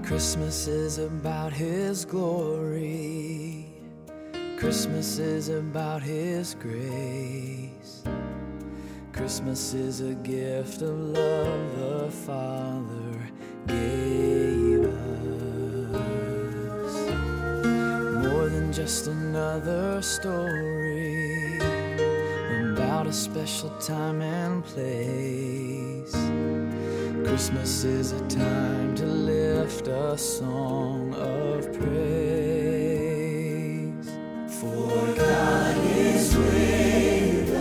Christmas is about His glory. Christmas is about His grace. Christmas is a gift of love the Father gave us. More than just another story about a special time and place. Christmas is a time to lift a song of praise. For God is with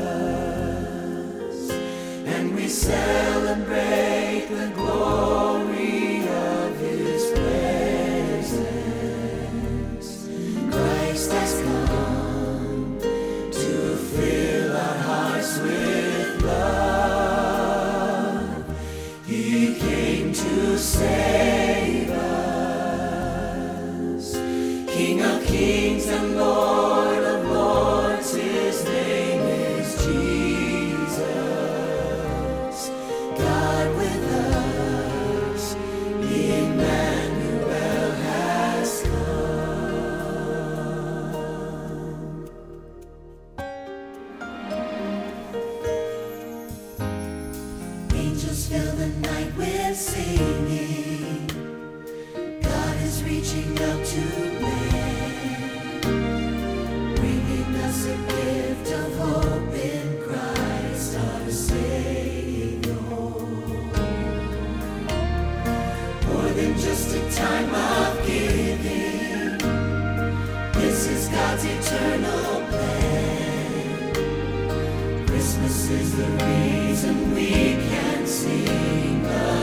us, and we celebrate the glory of His presence. Christ has come to fill our hearts with love. He came to save us. King of kings and Lord of lords, His name is Jesus. God with us, Emmanuel has come. Angels fill the night with singing. God is reaching out to man, bringing us a gift of hope in Christ our Savior. More than just a time of giving, this is God's eternal plan. Christmas is the reason we can sing.